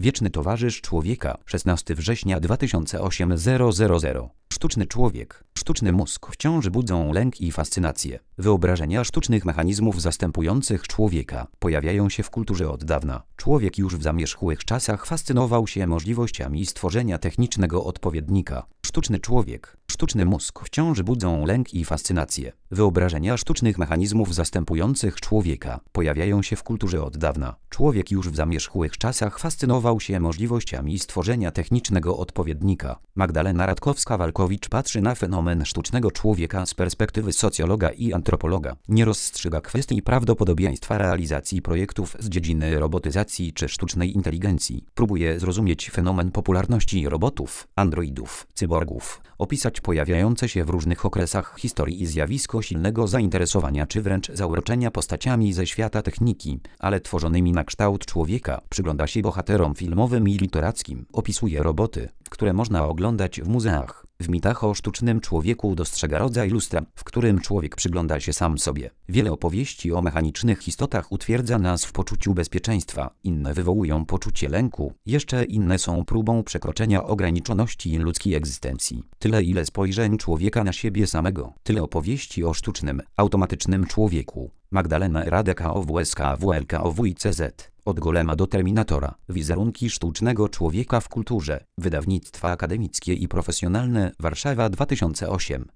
Wieczny towarzysz człowieka. 16 września 2008 000. Sztuczny człowiek. Sztuczny mózg wciąż budzą lęk i fascynację. Wyobrażenia sztucznych mechanizmów zastępujących człowieka pojawiają się w kulturze od dawna. Człowiek już w zamierzchłych czasach fascynował się możliwościami stworzenia technicznego odpowiednika. Sztuczny człowiek. Sztuczny mózg wciąż budzą lęk i fascynację. Wyobrażenia sztucznych mechanizmów zastępujących człowieka pojawiają się w kulturze od dawna. Człowiek już w zamierzchłych czasach fascynował się możliwościami stworzenia technicznego odpowiednika. Magdalena Radkowska-Walkowicz patrzy na fenomen sztucznego człowieka z perspektywy socjologa i antropologa. Nie rozstrzyga kwestii prawdopodobieństwa realizacji projektów z dziedziny robotyzacji czy sztucznej inteligencji. Próbuje zrozumieć fenomen popularności robotów, androidów, cyborgów, opisać pojawiające się w różnych okresach historii zjawisko silnego zainteresowania czy wręcz zauroczenia postaciami ze świata techniki, ale tworzonymi na kształt człowieka. Przygląda się bohaterom filmowym i literackim. Opisuje roboty, które można oglądać w muzeach. W mitach o sztucznym człowieku dostrzega rodzaj lustra, w którym człowiek przygląda się sam sobie. Wiele opowieści o mechanicznych istotach utwierdza nas w poczuciu bezpieczeństwa, inne wywołują poczucie lęku, jeszcze inne są próbą przekroczenia ograniczoności ludzkiej egzystencji. Tyle ile spojrzeń człowieka na siebie samego, tyle opowieści o sztucznym, automatycznym człowieku. Magdalena Radkowska-WLKOWICZ. Od golema do terminatora. Wizerunki sztucznego człowieka w kulturze. Wydawnictwa akademickie i profesjonalne. Warszawa 2008.